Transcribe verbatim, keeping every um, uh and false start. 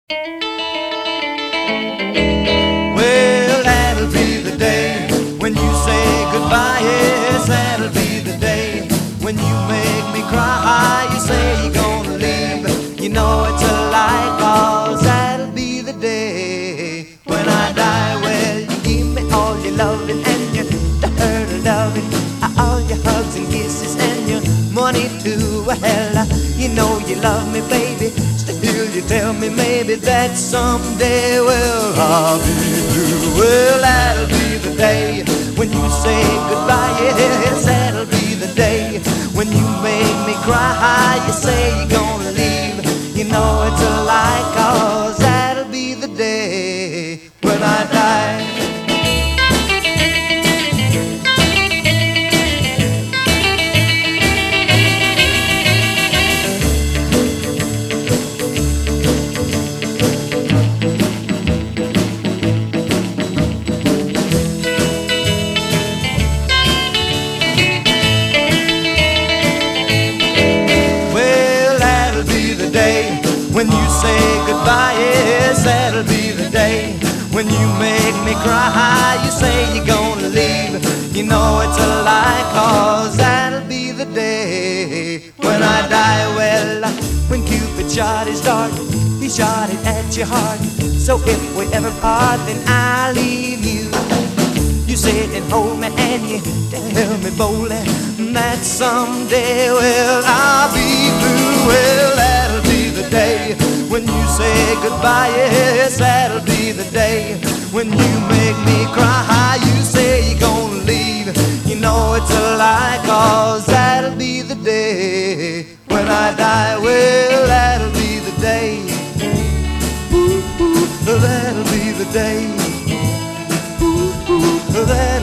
Well, that'll be the day when you say goodbye. Yes, that'll be the day when you make me cry. You say you're gonna leave, you know it's a lie, 'cause that'll be the day when I die. Well, you give me all your loving and your hurt loving, all your hugs and kisses and your money too. Well, you know you love me, baby. Still you tell me maybe that someday, well, I'll be through. Well, that'll be the day when you say goodbye. Yes, that'll be the day when you make me cry. You say you're gonna leave, you know it's a lie, 'cause that'll be the day when I die. When you say goodbye, yes, that'll be the day when you make me cry. You say you're gonna leave, you know it's a lie, 'cause that'll be the day when I die. Well, when Cupid shot his dart, he shot it at your heart. So if we ever part, then I'll leave you. You sit and hold me and you tell me boldly that someday, well, I'll be through. Well, that'll be the day when you say goodbye. Yes, that'll be the day when you make me cry. You say you're gonna leave, you know it's a lie, 'cause that'll be the day when I die. Well, that'll be the day. Ooh, ooh, that'll be the day. Ooh, ooh, that